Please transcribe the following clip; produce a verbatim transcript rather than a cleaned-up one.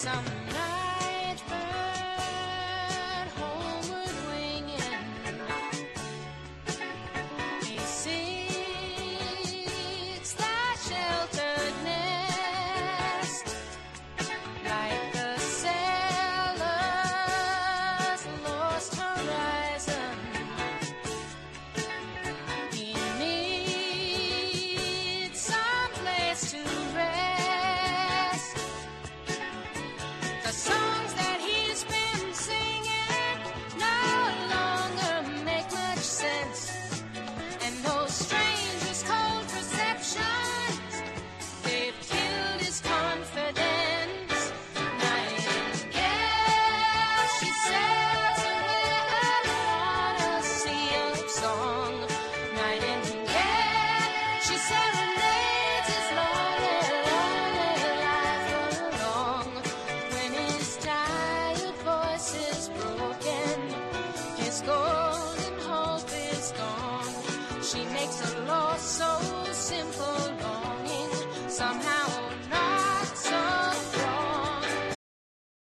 some night bird homeward winging. He seeks that sheltered nest like the sailor's lost horizon. He needs some place to rest. The songs that he's been singing no longer make much sense, and those strangers' cold receptions, they've killed his confidence. Nightingale, she sails away on a sea of song. Nightingale, she serenades his lonely, lonely life along. When his tired voice is broken, his golden hope is gone. She makes a loss so simple